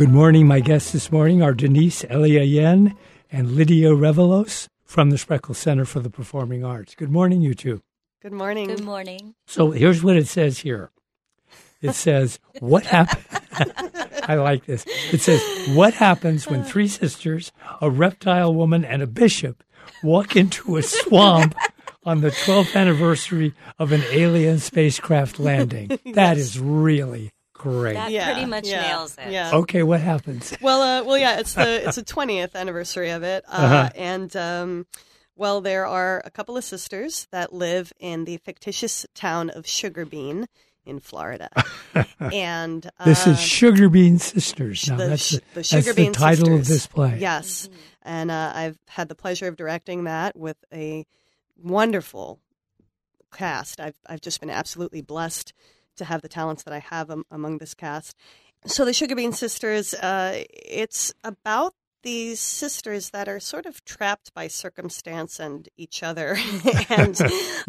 Good morning. My guests this morning are Denise Eliayen and Lydia Revelos from the Spreckels Center for the Performing Arts. Good morning, you two. Good morning. Good morning. So here's what it says here. It says, what happened? I like this. It says, what happens when three sisters, a reptile woman, and a bishop walk into a swamp on the 12th anniversary of an alien spacecraft landing? That is really great. That pretty much nails it. Yeah. Okay, what happens? Well, yeah. It's the 20th anniversary of it, and there are a couple of sisters that live in the fictitious town of Sugar Bean in Florida, and this is Sugar Bean Sisters. Now, that's the title Sisters. of this play. Yes, and I've had the pleasure of directing that with a wonderful cast. I've just been absolutely blessed to have the talents that I have among this cast. So the Sugar Bean Sisters, it's about these sisters that are sort of trapped by circumstance and each other, and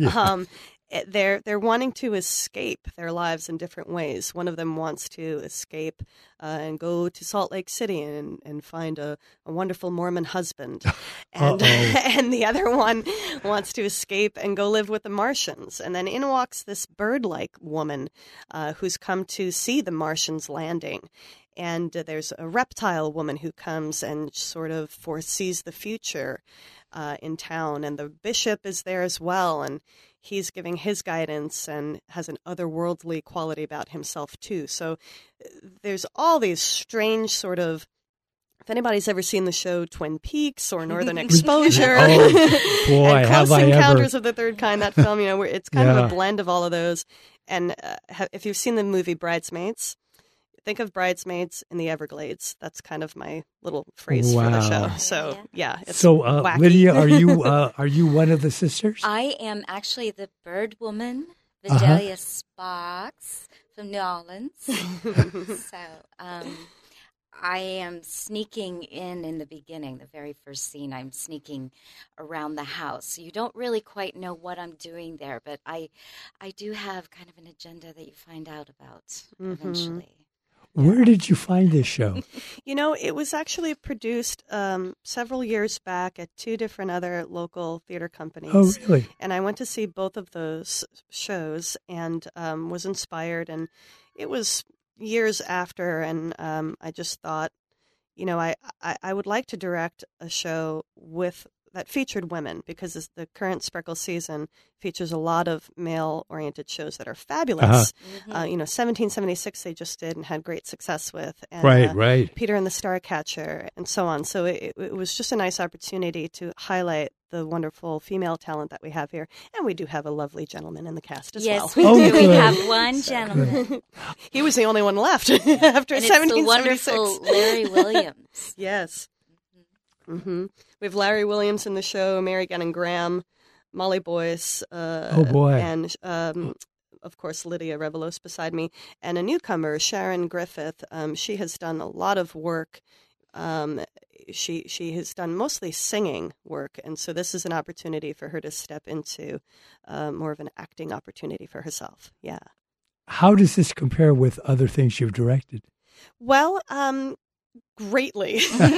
they're wanting to escape their lives in different ways. One of them wants to escape and go to Salt Lake City and find a wonderful Mormon husband, and and the other one wants to escape and go live with the Martians. And then in walks this bird-like woman who's come to see the Martians landing. And there's a reptile woman who comes and sort of foresees the future in town. And the bishop is there as well, and he's giving his guidance and has an otherworldly quality about himself, too. So there's all these strange sort of, if anybody's ever seen the show Twin Peaks or Northern Exposure, boy, and Close have I Encounters ever. of the Third Kind, that film, where it's kind of a blend of all of those. And if you've seen the movie Bridesmaids, think of Bridesmaids in the Everglades. That's kind of my little phrase for the show. So, it's wacky. Lydia, are you one of the sisters? I am actually the bird woman, Vidalia Sparks from New Orleans. So I am sneaking in the beginning, the very first scene. I'm sneaking around the house. So you don't really quite know what I'm doing there, but I do have kind of an agenda that you find out about eventually. Where did you find this show? It was actually produced several years back at two different other local theater companies. Oh, really? And I went to see both of those shows and was inspired. And it was years after, and I just thought, I would like to direct a show that featured women, because the current Spreckels season features a lot of male-oriented shows that are fabulous. 1776 they just did and had great success with. And, right. Peter and the Starcatcher and so on. So it was just a nice opportunity to highlight the wonderful female talent that we have here. And we do have a lovely gentleman in the cast as well. Yes, we do. We have one gentleman. He was the only one left after and 1776. It's the wonderful Larry Williams. Yes. Mm-hmm. We have Larry Williams in the show, Mary Gannon Graham, Molly Boyce, and of course Lydia Revelos beside me, and a newcomer, Sharon Griffith. She has done a lot of work. She has done mostly singing work, and so this is an opportunity for her to step into more of an acting opportunity for herself. Yeah. How does this compare with other things you've directed? Well, greatly,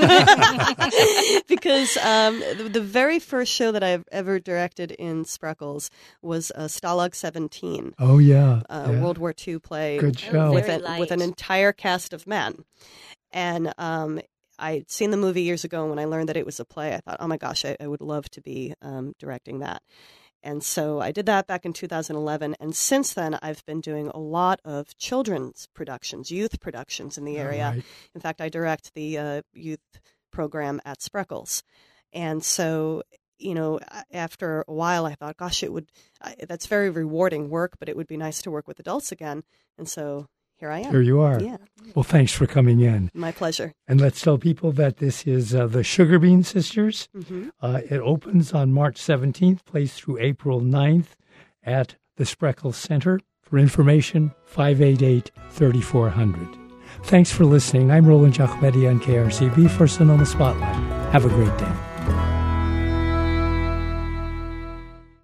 because the very first show that I've ever directed in Spreckels was Stalag 17. Oh, yeah. World War II play. Good show. With an entire cast of men. And I'd seen the movie years ago, and when I learned that it was a play, I thought, oh my gosh, I would love to be directing that. And so I did that back in 2011. And since then, I've been doing a lot of children's productions, youth productions in the area. Right. In fact, I direct the youth program at Spreckels. And so, after a while, I thought, gosh, that's very rewarding work, but it would be nice to work with adults again. And so here I am. Here you are. Yeah. Well, thanks for coming in. My pleasure. And let's tell people that this is the Sugar Bean Sisters. Mm-hmm. It opens on March 17th, plays through April 9th at the Spreckels Center. For information, 588-3400. Thanks for listening. I'm Roland Giacometti on KRCB for Sonoma Spotlight. Have a great day.